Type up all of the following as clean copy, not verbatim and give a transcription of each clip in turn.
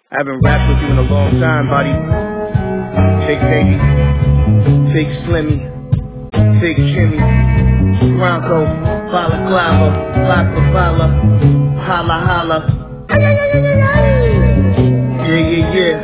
I haven't rapped with you in a long time, buddy. Big Baby, Big Slimmy, Big Jimmy, Bronco, Balaclava, Baclavala, Holla Holla. Yeah.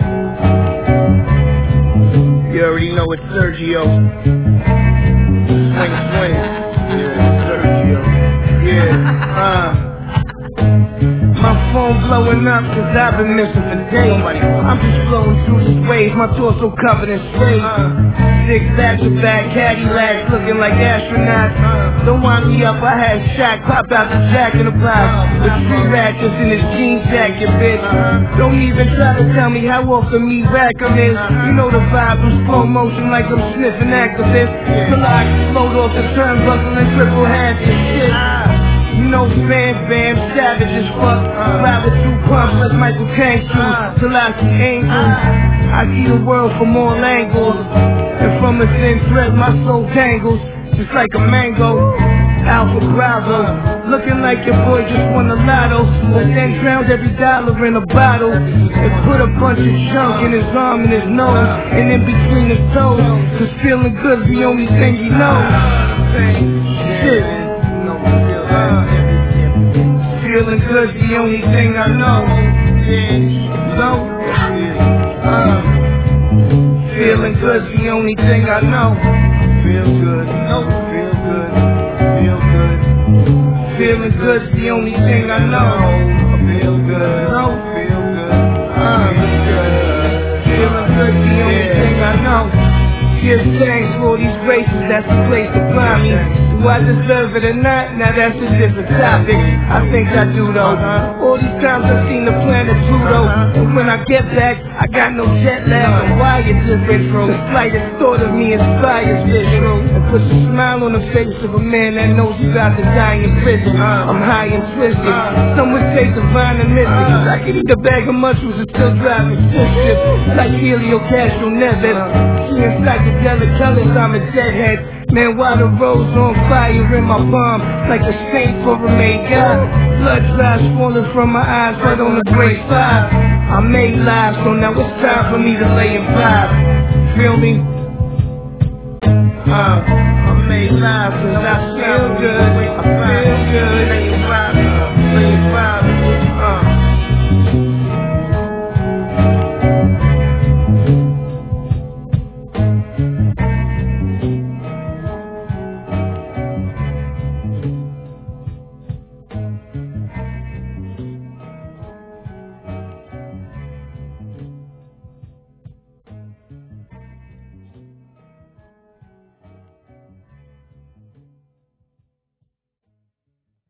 You already know it's Sergio. Swing. Yeah, Sergio. Yeah, My phone blowing up cause I've been missing for days. I'm just flowing through these waves, my torso covered in space. Six back-to-back Cadillacs looking like astronauts. Don't wind me up, I had Shaq pop out the Jack in the Box with 3 ratchets in his jean jacket, bitch. Don't even try to tell me how often me racking is. You know the vibe, I'm slow motion like I'm sniffing activists. Till I explode off the turnbuckle and triple hands and shit. You know Bam, savage as fuck. Ride with 2 pumps like Michael Caine till I see angels. I see the world from all angles, and from a thin thread my soul tangles, just like a mango. Alpha Bravo, looking like your boy just won the lotto, but then drowned every dollar in a bottle, and put a bunch of junk in his arm and his nose, and in between his toes, cause feeling good's the only thing he knows. Shit. Feeling good's the only thing I know. Feeling good's the only thing I know. Feel good. Feeling good's the only thing I know. Feel good. Feeling good's the only thing I know. Give thanks for all these graces, that's the place to find me. Do I deserve it or not? Now that's a different topic. I think I do though. All these times I've seen the planet Pluto, and when I get back, I got no jet lag. I'm wired different. The slightest thought of me inspires vision, and puts a smile on the face of a man that knows he's about to die in prison. I'm high and twisted. Some would say divine and mystic. I could eat a bag of mushrooms and still drive consistent. Like Helio Castro Neves. Seeing psychedelic colors, I'm a deadhead. Man, why the rose on fire in my palm, like a saint for a made God. Blood drops falling from my eyes right on the grave 5. I made lives, so now it's time for me to lay in vibe. Feel me? I made lives cause I feel good. I feel good.